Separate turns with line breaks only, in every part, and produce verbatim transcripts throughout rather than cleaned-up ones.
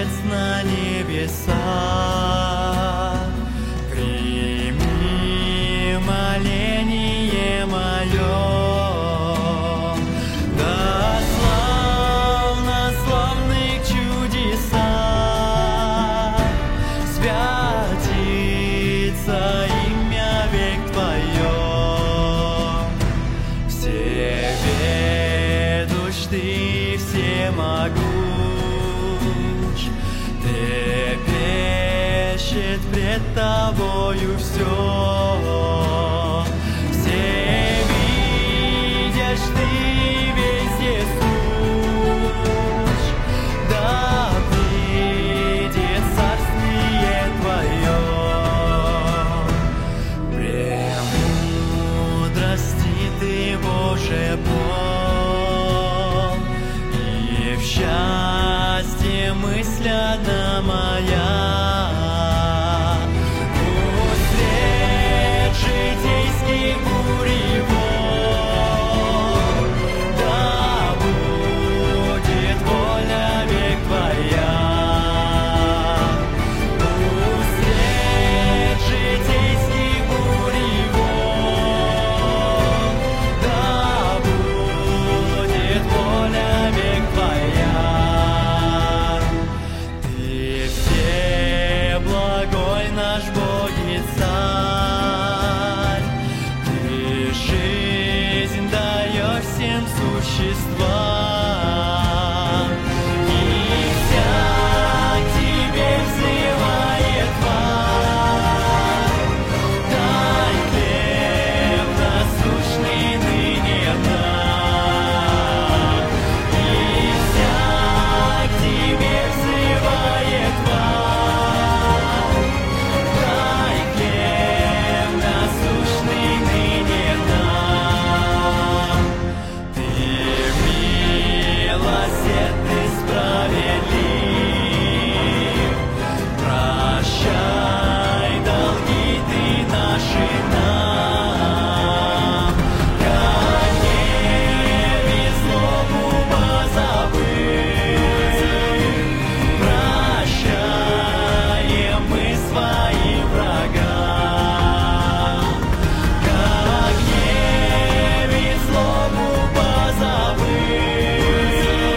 Отец на небесах, прими моление мое. Да славно славных чудесах святится имя век Твое. Всеведущ Ты, всемогущ, трепещет пред Тобою все. Всевидящ Ты, везде сущ, да придет царствие Твое. Премудрости Ты, Боже, пол, и в счастье мысль одна моя. Пусть свет житейских буревол, да будет воля век Твоя. Пусть свет житейских буревол, да будет воля век Твоя. Ты всеблагой наш Бог и Царь, Ты жизнь даешь всем существам, и всяк Тебе взывает тварь. Дай хлеб насущный ныне нам, и всяк Тебе взывает тварь. Дай хлеб насущный ныне нам. Ты милосерд, Ты справедлив, прощай долги Ты наши нам. Как гнев и злобу позабыв, прощаем мы своим врагам. Как гнев и злобу позабыв,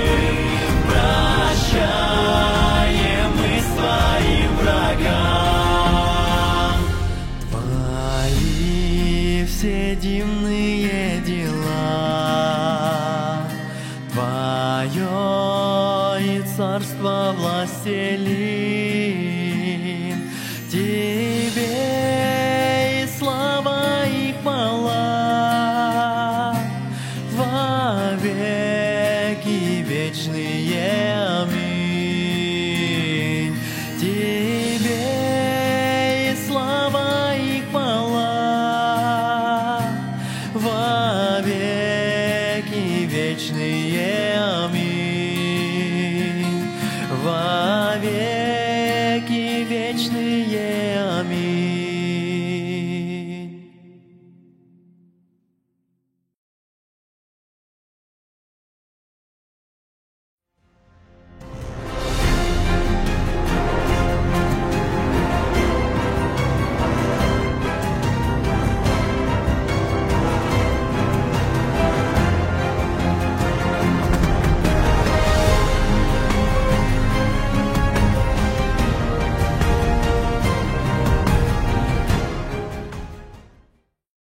прощаем мы своим врагам. Твои все дивные дела, Твое и царство властелин, Тебе и слава и хвала во веки вечные. Аминь. Тебе и слава и хвала во веки вечные. Аминь. Во веки